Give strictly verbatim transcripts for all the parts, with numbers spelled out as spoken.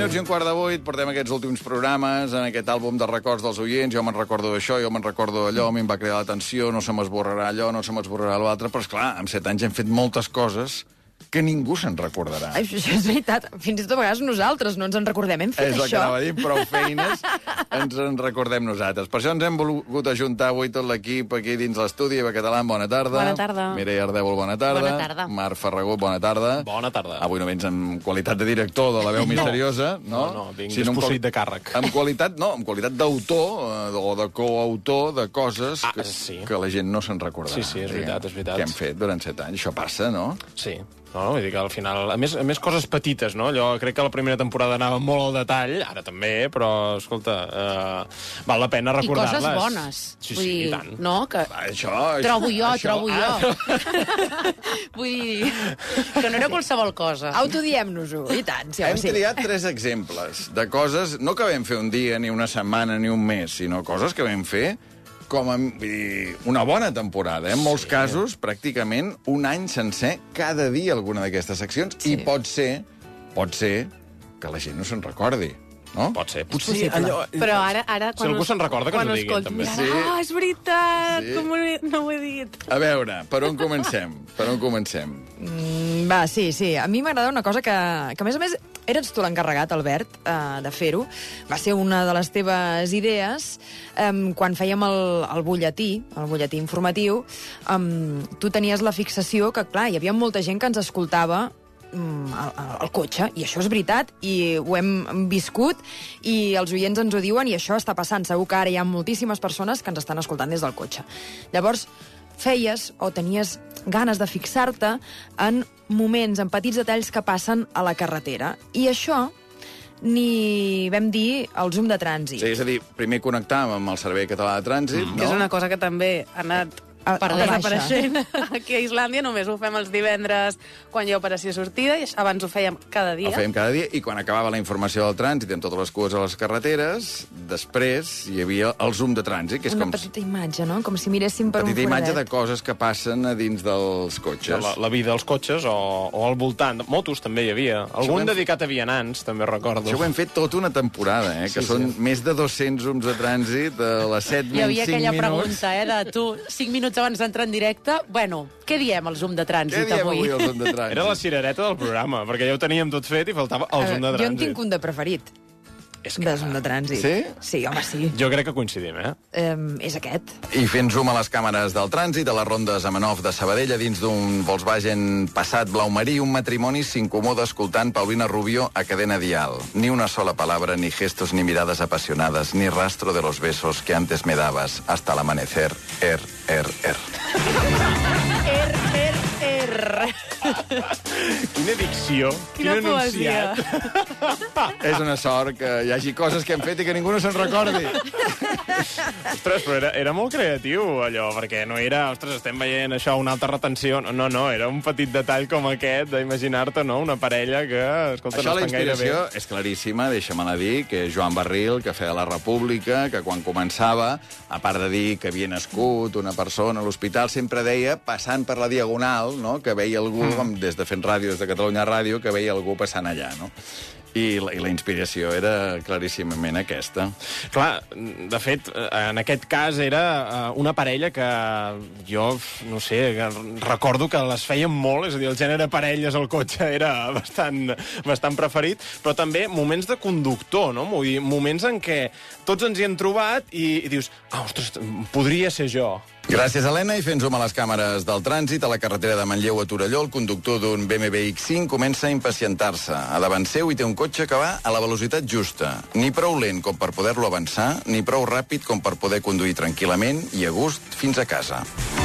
minuts i un quart de vuit, portem aquests últims programes en aquest àlbum de records dels oients. Jo me'n recordo d'això, jo me'n recordo d'allò, a mi em va cridar l'atenció, no se m'esborrarà allò, no se m'esborrarà l'altre, però esclar, amb set anys hem fet moltes coses que ningú se'n recordarà. Ai, això és veritat. Fins i tot a vegades nosaltres no ens en recordem. Hem fet és això. És el que anava a dir, prou feines ens en recordem nosaltres. Per això ens hem volgut ajuntar avui tot l'equip aquí dins l'estudi. Eva Catalán, bona tarda. Bona tarda. Mireia Ardèvol, bona tarda. Bona tarda. Marc Ferragó, bona tarda. Bona tarda. Avui no vens en qualitat de director de La Veu Misteriosa, no? No, no, vinc desposseït de càrrec. En qualitat, no, en qualitat d'autor eh, o de coautor de coses ah, que, sí. que la gent no se'n recordarà. Sí, sí, és veritat, és veritat. Que hem fet durant set anys. Això passa, no? Sí. No, vull dir que al final... A més, a més coses petites, no? Allò, crec que la primera temporada anava molt al detall, ara també, però, escolta, eh, val la pena recordar-les. I coses bones. Sí, Vull sí, dir, i tant. no? Que... Això, trobo jo, això, trobo ah. jo. Vull dir... Que no era qualsevol cosa. Autodiem-nos-ho, i tant. Sí, Hem sí. triat tres exemples de coses, no que vam fer un dia, ni una setmana, ni un mes, sinó coses que vam fer com a, vull dir, una bona temporada. En molts sí. casos, pràcticament un any sencer, cada dia alguna d'aquestes seccions, sí. i pot ser, pot ser que la gent no se'n recordi. No? Pot ser. Potser sí, allò... Però ara... ara si algú se'n recorda, que ens ho diguin, també. Sí. Ah, és veritat! Sí. Com ho he, no ho he dit. A veure, per on comencem? Per on comencem? Mm, va, sí, sí. A mi m'agrada una cosa que, que, a més a més, eres tu l'encarregat, Albert, uh, de fer-ho. Va ser una de les teves idees. Um, quan fèiem el, el butlletí, el butlletí informatiu, um, tu tenies la fixació que, clar, hi havia molta gent que ens escoltava Al, al cotxe, i això és veritat, i ho hem viscut, i els oients ens ho diuen, i això està passant. Segur que ara hi ha moltíssimes persones que ens estan escoltant des del cotxe. Llavors, feies o tenies ganes de fixar-te en moments, en petits detalls que passen a la carretera. I això ni vam dir el zoom de trànsit. Sí, és a dir, primer connectàvem amb el Servei Català de Trànsit, mm. no? Que és una cosa que també ha anat A, per a desapareixent. Aquí a Islàndia només ho fem els divendres quan hi ha operació sortida, i abans ho fèiem cada dia. Ho fèiem cada dia, i quan acabava la informació del trànsit amb totes les cues a les carreteres, després hi havia el zoom de trànsit, que és una com... petita imatge, no? Com si miréssim per un petita foradet. imatge de coses que passen a dins dels cotxes. La, la vida dels cotxes o, o al voltant. Motos també hi havia. Algun hem... dedicat a vianants, també recordo. Això ho hem fet tota una temporada, eh? Que Sí, són sí. més de dos-cents zooms de trànsit a les set Hi havia menys cinc aquella minuts. pregunta, eh, de tu, cinc minuts abans d'entrar en directe, bueno, què diem al zoom de Què trànsit diem avui? avui al zoom de trànsit? Era la cirereta del programa, perquè ja ho teníem tot fet i faltava el zoom de Jo en trànsit. tinc un de preferit, És de zoom de trànsit. Sí? Sí, home, sí. Jo crec que coincidim, eh? Um, és aquest. I fent zoom a les càmeres del trànsit, a les rondes a Manov de Sabadell, a dins d'un Volkswagen Passat blau marí, un matrimoni s'incomoda escoltant Paulina Rubio a cadena dial. Ni una sola palabra, ni gestos, ni miradas apasionadas, ni rastro de los besos que antes me dabas hasta el amanecer. Er, er, er. Er, er, er. Quina dicció, Quina quin poesia. enunciat. És una sort que hi hagi coses que hem fet i que ningú no se'n recordi. Ostres, però era, era molt creatiu, allò, perquè no era, ostres, estem veient això, una alta retenció. No, no, era un petit detall com aquest, d'imaginar-te, no?, una parella que, escolta, Això, no la estan gaire bé. inspiració és claríssima, deixa-me-la dir, que Joan Barril, que feia La República, que quan començava, a part de dir que havia nascut una persona a l'hospital, sempre deia, passant per la Diagonal, no?, que veia algú, mm. com des de fent ràdio, des de Catalunya Ràdio, que veia algú passant allà, no? I la, i la inspiració era claríssimament aquesta. Clar, de fet, en aquest cas era una parella que jo, no sé, recordo que les feien molt, és a dir, el gènere parelles al cotxe era bastant, bastant preferit, però també moments de conductor, no? Vull dir, moments en què tots ens hi hem trobat i, i dius, ah, ostres, podria ser jo. Gràcies, Helena, i fent zoom a les càmeres del trànsit, a la carretera de Manlleu a Torelló, el conductor d'un B M W X cinc comença a impacientar-se. A davant seu hi té un cotxe que va a la velocitat justa. Ni prou lent com per poder-lo avançar, ni prou ràpid com per poder conduir tranquil·lament i a gust fins a casa.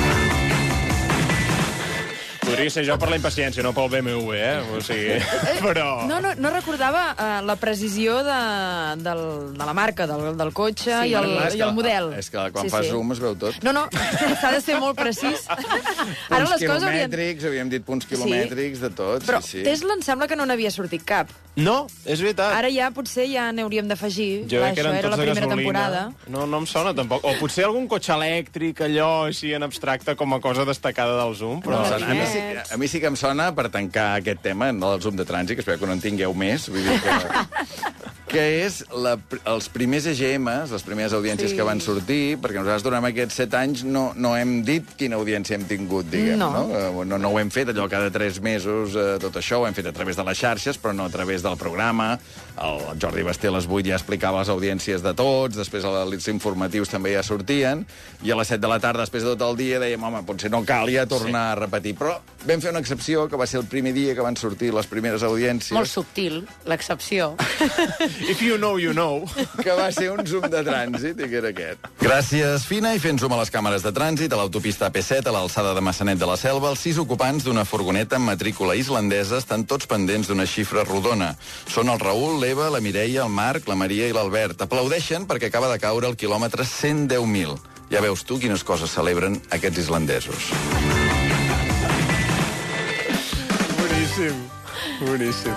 Podria ser jo per la impaciència, no pel B M W, eh? O sigui, però... No, no, no recordava uh, la precisió de, del, de la marca, del, del cotxe Sí, i, el, Clar, és i que- el model. És que quan Sí, fas sí. zoom es veu tot. No, no, s'ha de ser molt precís. Ara Punts les coses haurien... quilomètrics, havíem dit punts quilomètrics, de tot. Però sí, sí. Tesla em sembla que no n'havia sortit cap. No, és veritat. Ara ja potser ja n'hauríem d'afegir. Jo Clar, crec que això eren era tots la de primera gasolina. temporada. No, no em sona tampoc. O potser algun cotxe elèctric, allò així en abstracte, com a cosa destacada del Zoom, però... Em sona- a, mi sí, a mi sí que em sona per tancar aquest tema del zoom de trànsit, que espero que no en tingueu més. Vull dir que que és la, els primers E G Ms, les primeres audiències Sí. que van sortir, perquè nosaltres durant aquests set anys no, no hem dit quina audiència hem tingut, diguem, No. no? No, no, no ho hem fet allò cada tres mesos, eh, tot això, ho hem fet a través de les xarxes, però no a través del programa. El Jordi Basté a les vuit ja explicava les audiències de tots, després els informatius també ja sortien, i a les set de la tarda, després de tot el dia, dèiem, home, potser no calia tornar sí. a repetir. Però vam fer una excepció, que va ser el primer dia que van sortir les primeres audiències. Molt subtil, l'excepció. If you know, you know. Que va ser un zoom de trànsit, i que era aquest. Gràcies, Fina, i fent zoom a les càmeres de trànsit, a l'autopista A P set, a l'alçada de Massanet de la Selva, els sis ocupants d'una furgoneta amb matrícula islandesa estan tots pendents d'una xifra rodona. Són el Raül, l'Eva, la Mireia, el Marc, la Maria i l'Albert. Aplaudeixen perquè acaba de caure el quilòmetre cent deu mil. Ja veus tu quines coses celebren aquests islandesos. Boníssim, boníssim.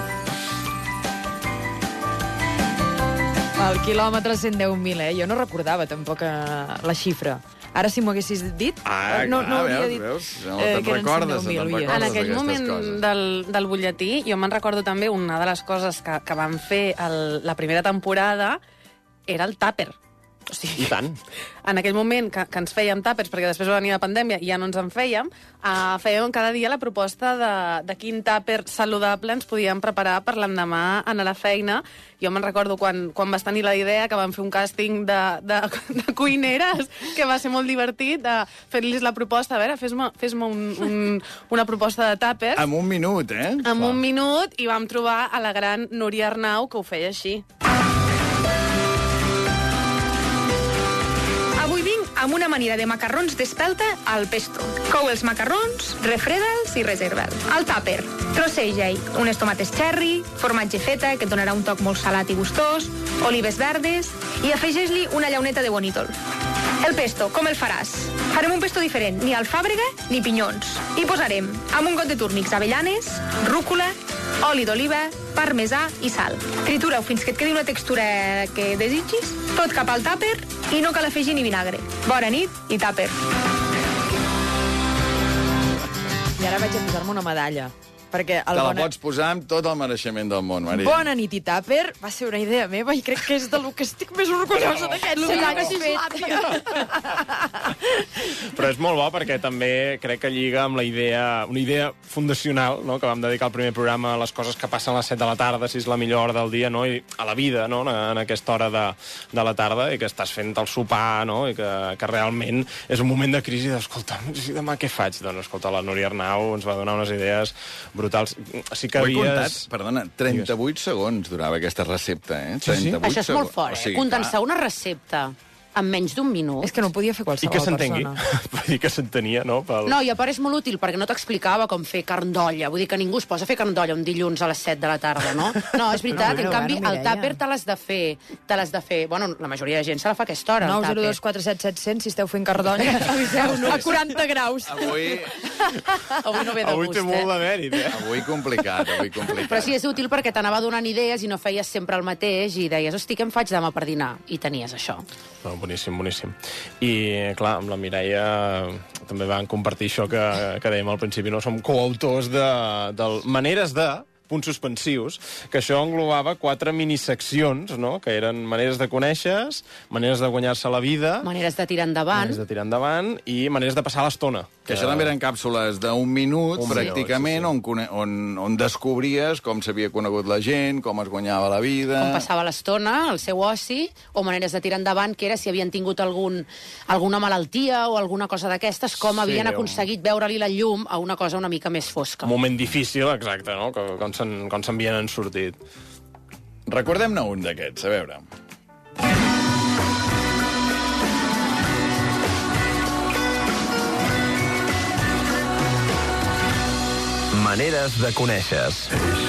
El quilòmetre cent deu mil, eh? Jo no recordava tampoc eh, la xifra. Ara, si m'ho haguessis dit... Ah, no, clar, no hauria veus, dit, veus? No eh, te'n que eren recordes, cent deu mil, te'n oients. recordes. En aquell d'aquestes moment coses. del, del butlletí, jo me'n recordo també una de les coses que, que van fer el, la primera temporada era el tàper. O sigui, I tant. en aquell moment que, que ens fèiem tàpers, perquè després va venir la pandèmia i ja no ens en fèiem, uh, fèiem cada dia la proposta de, de quin tàper saludable ens podíem preparar per l'endemà anar a la feina. Jo me'n recordo quan, quan vas tenir la idea que vam fer un càsting de, de, de cuineres, que va ser molt divertit, de fer-los la proposta. A veure, fes-me fes un, un, una proposta de tàper. En un minut, eh? En un minut, i vam trobar a la gran Núria Arnau, que ho feia així. Avui vinc amb una manera de macarrons d'espelta al pesto. Cou els macarrons, refreda'ls i reserva'ls. Al tàper, trosseja-hi unes tomates cherry, formatge feta, que et donarà un toc molt salat i gustós, olives verdes, i afegeix-li una llauneta de bonítol. El pesto, com el faràs? Farem un pesto diferent, ni alfàbrega ni pinyons. Hi posarem amb un got de túrmics avellanes, rúcula, oli d'oliva, parmesà i sal. Tritura-ho fins que et quedi una textura que desitgis, tot cap al tàper i no cal afegir ni vinagre. Bona nit i tàper. I ara vaig a posar-me una medalla. Perquè el Te la bona... pots posar amb tot el mereixement del món, Maria. Bona nit i tàper va ser una idea meva i crec que és de lo que estic més orgullosa d'aquests set anys fet. Però és molt bo perquè també crec que lliga amb la idea, una idea fundacional, no?, que vam dedicar al primer programa a les coses que passen a les set de la tarda, si és la millor hora del dia, no?, i a la vida, no?, en aquesta hora de, de la tarda, i que estàs fent el sopar, no?, i que, que realment és un moment de crisi d'escolta, si demà què faig? Doncs escolta, la Núria Arnau ens va donar unes idees brutals. Sí que Ho he havies... comptat, perdona, trenta-vuit segons durava aquesta recepta, eh? Sí, sí. trenta-vuit Això és molt segons. fort, eh? O sigui, Condensar clar. una recepta en menys d'un minut. És que no ho podia fer I qualsevol que s'entengui. persona. Vull dir que s'entenia, no? Pel... No, i a part és molt útil, perquè no t'explicava com fer carn d'olla. Vull dir que ningú es posa a fer carn d'olla un dilluns a les set de la tarda, no? No, és veritat. No, En bueno, canvi, bueno, el Mireia. tàper te l'has de fer. Te l'has de fer... Bueno, la majoria de gent se la fa a aquesta hora, nou el zero tàper. dos quatre set set cents, si esteu fent cardonya, aviseu-nos. A quaranta graus. Avui, Avui no ve de Avui gust, té molt de mèrit, eh? avui complicat, avui complicat. Però sí, és útil perquè t'anava donant idees i no feies sempre el mateix i deies, hosti, què em faig demà per dinar? I tenies això. No, boníssim, boníssim. I, clar, amb la Mireia també van compartir això que, que dèiem al principi, no? Som coautors de, del Maneres de punts suspensius, que això englobava quatre miniseccions, no?, que eren maneres de conèixer, maneres de guanyar-se la vida, Maneres de tirar endavant. maneres de tirar endavant i maneres de passar l'estona. Que això també eren càpsules d'un minut, Un pràcticament, minut, sí, on, on, on descobries com s'havia conegut la gent, com es guanyava la vida... Com passava l'estona, el seu oci, o maneres de tirar endavant, que era si havien tingut algun, alguna malaltia o alguna cosa d'aquestes, com Sí, havien un- aconseguit veure-li la llum a una cosa una mica més fosca. Un moment difícil, exacte, no?, que, com se'n com se'n havien sortit. Recordem-ne un d'aquests, a veure. Maneres de conèixer.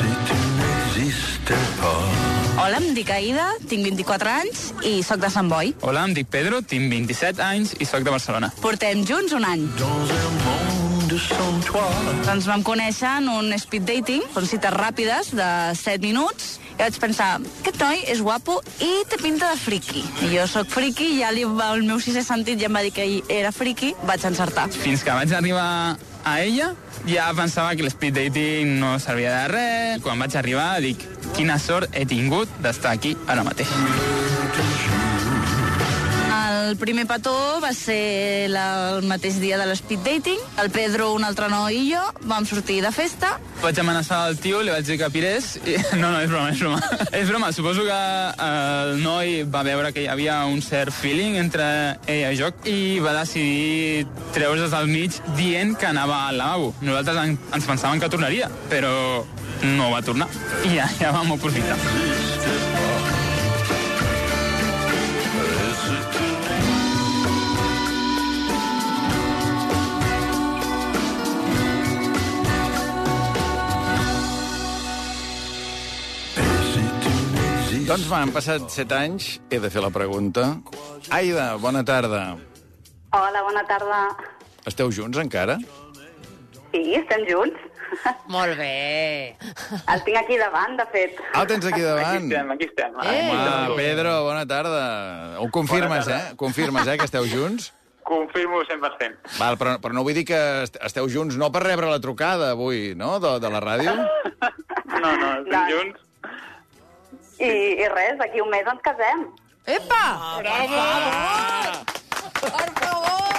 Hola, em dic Aida, tinc vint-i-quatre anys i sóc de Sant Boi. Hola, em dic Pedro, tinc vint-i-set anys i sóc de Barcelona. Portem junts un any. Ens vam conèixer en un speed dating, són cites ràpides de set minuts, i vaig pensar, aquest noi és guapo i té pinta de friki. I jo sóc friki, ja li va, el meu sisè sentit ja em va dir que ell era friki, vaig encertar. Fins que vaig arribar a ella, ja pensava que l'speed dating no servia de res. Quan vaig arribar dic, quina sort he tingut d'estar aquí ara mateix. El primer petó va ser la, el mateix dia de l'speed dating. El Pedro, un altre noi i jo vam sortir de festa. Vaig amenaçar el tio, li vaig dir que pirés i... No, no, és broma, és broma. És broma, suposo que el noi va veure que hi havia un cert feeling entre ella i jo i va decidir treure's del mig dient que anava al lavabo. Nosaltres ens pensàvem que tornaria, però no va tornar i ja, ja vam aprofitar. Doncs va, han passat set anys, he de fer la pregunta. Aida, bona tarda. Hola, bona tarda. Esteu junts encara? Sí, estem junts. Molt bé. El tinc aquí davant, de fet. Ah, el tens aquí davant. Aquí estem, aquí estem. Eh. Home, Pedro, bona tarda. Ho confirmes, eh? Confirmes, eh, que esteu junts? Confirmo cent per cent. Val, però, però no vull dir que est- esteu junts no per rebre la trucada avui, no?, de, de la ràdio? No, no, estem No. junts. I, I res, d'aquí un mes ens casem. Epa! Bravo! Per favor!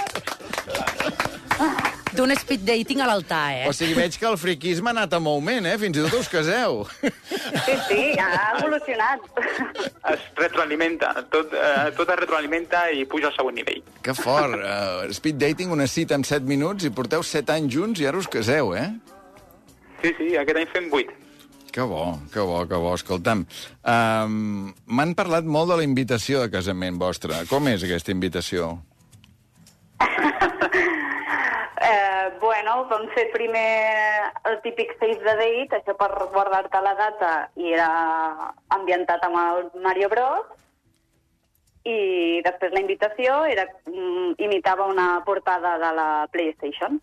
D'un speed dating a l'altar, eh? O sigui, veig que el friquisme ha anat en augment, eh? Fins i tot us caseu. Sí, sí, ha evolucionat. Es retroalimenta, tot, eh, tot es retroalimenta i puja al següent nivell. Que fort. Uh, speed dating, una cita en set minuts i porteu set anys junts i ara us caseu, eh? Sí, sí, aquest any fem vuit. Que bo, que bo, que bo. Escolta'm, um, m'han parlat molt de la invitació de casament vostra. Com és aquesta invitació? Eh, bueno, vam fer primer el típic save the date, això per guardar-te la data, i era ambientat amb el Mario Bros. I després la invitació era, mm, imitava una portada de la PlayStation.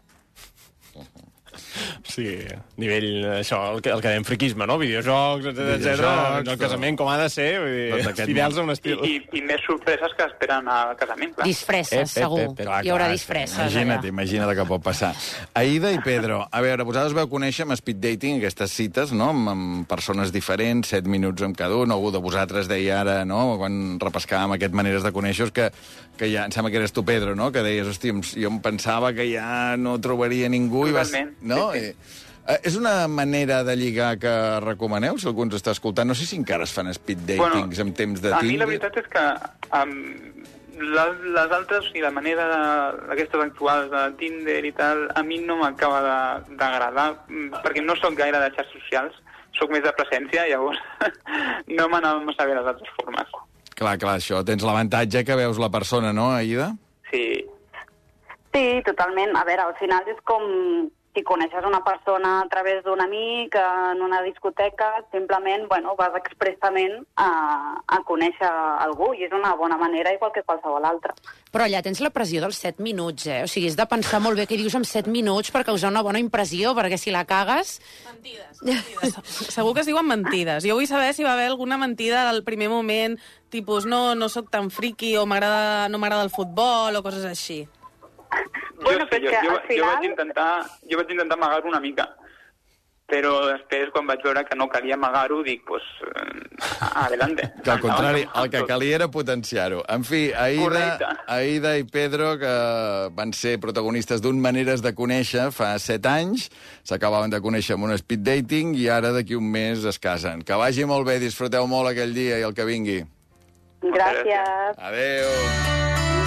Sí, nivell, això, el que, el que dèiem friquisme, no? Videojocs, etcètera, etcètera. Videojocs, El casament com ha de ser, vull Tot dir, aquest fidels a món. un estil. I, i, I més sorpreses que esperen al casament, clar. Disfresses, segur. Clar, Hi haurà clar, disfresses, Imagina't, allà. imagina't el que pot passar. Aida i Pedro, a veure, vosaltres veu conèixer amb speed dating aquestes cites, no?, amb, amb persones diferents, set minuts amb cada un. Algú de vosaltres deia ara, no?, quan repescàvem aquest maneres de conèixer que, que ja, em sembla que eres tu, Pedro, no?, que deies, hòstia, jo em pensava que ja no trobaria ningú. Totalment, I vas, no? sí, sí. I, eh, és una manera de lligar que recomaneu, si algú ens està escoltant? No sé si encara es fan speed datings Bueno, en temps de A Tinder. mi la veritat és que um, les, les altres, i la manera de- d'aquestes actuals de Tinder i tal, a mi no m'acaba de- d'agradar, mm, perquè no sóc gaire de xarxes socials, sóc més de presència, llavors no m'anava massa bé les altres formes. Clar, clar, això. Tens l'avantatge que veus la persona, no, Aida? Sí, Sí, totalment. A veure, al final és com si coneixes una persona a través d'un amic en una discoteca, simplement, bueno, vas expressament a, a conèixer algú, i és una bona manera igual que qualsevol altra. Però allà tens la pressió dels set minuts, eh? O sigui, has de pensar molt bé què dius en set minuts per causar una bona impressió, perquè si la cagues... Mentides, mentides. Segur que es diuen mentides. Jo vull saber si va haver alguna mentida del primer moment, tipus, no, no sóc tan friqui, o m'agrada, no m'agrada el futbol, o coses així. Bueno, jo, però sí, és jo, que jo, al jo final... vaig intentar, jo vaig intentar amagar-ho una mica, però després, quan vaig veure que no calia amagar-ho, dic, pues, eh, adelante. Que al contrari, el que calia era potenciar-ho. En fi, Aida, Correcte. Aida i Pedro, que van ser protagonistes d'un Maneres de Conèixer fa set anys, s'acabaven de conèixer amb un speed dating i ara d'aquí un mes es casen. Que vagi molt bé, disfruteu molt aquell dia i el que vingui. Gràcies. Adéu.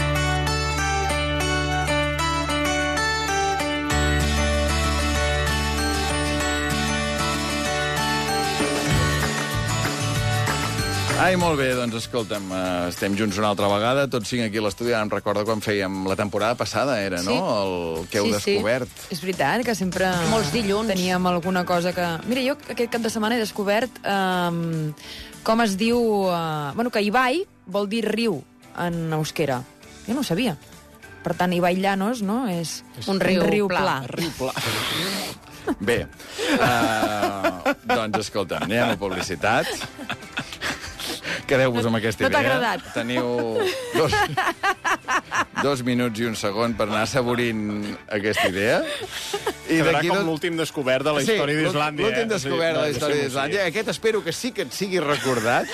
Ai, molt bé, doncs escolta'm, eh, estem junts una altra vegada, tots cinc aquí a l'estudi, ara em recordo quan fèiem la temporada passada, era, Sí. no?, el que heu Sí, sí. descobert. És veritat que sempre... Molts dilluns. Teníem alguna cosa que... Mira, jo aquest cap de setmana he descobert um, com es diu... Uh, bueno, que Ibai vol dir riu en euskera. Jo no ho sabia. Per tant, Ibai Llanos, no?, és Un riu riu pla. pla. Riu pla. Bé, uh, doncs escolta, anem a publicitat. Quedeu-vos amb aquesta No t'ha idea. agradat? Teniu dos, dos minuts i un segon per anar assaborint aquesta idea. I quedarà com dos... l'últim descobert de la història sí, d'Islàndia. l'últim eh? descobert de la història d'Islàndia. Aquest espero que sí que et sigui recordat.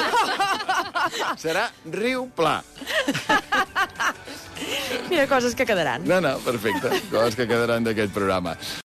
Serà riu pla. Mira, coses que quedaran. No, no, perfecte. Coses que quedaran d'aquest programa.